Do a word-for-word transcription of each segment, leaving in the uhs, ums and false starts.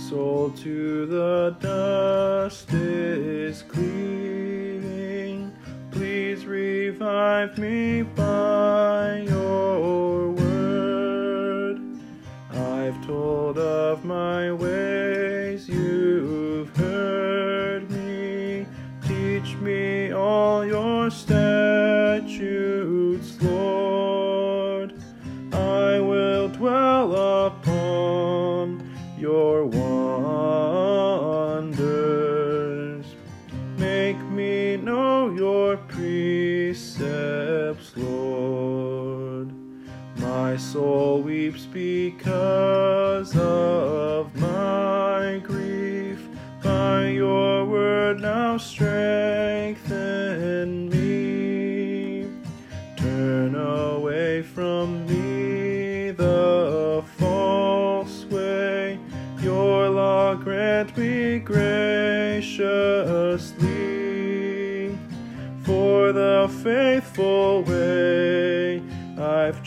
soul to the dust is cleaving. Please revive me by your word. I've told of my ways, you've heard me. Teach me all your statutes, Lord. I will dwell upon your wonders. Make me know your precepts, Lord. My soul weeps because of my grief. By your word now strengthen me. Turn away from me the false way. Your law grant me graciously. For the faithful way I've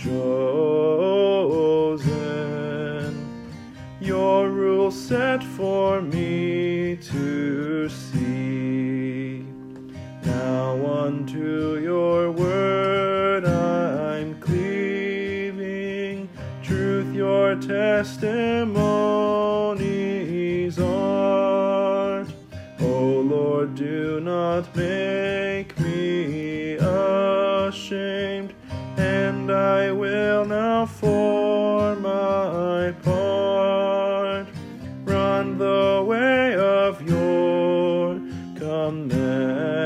chosen, your rule set for me to see. Now unto your word I'm cleaving, truth your testimonies are. O Lord, do not make me ashamed, and I will now for my part run the way of your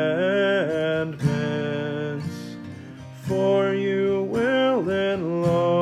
commandments, for you will enlarge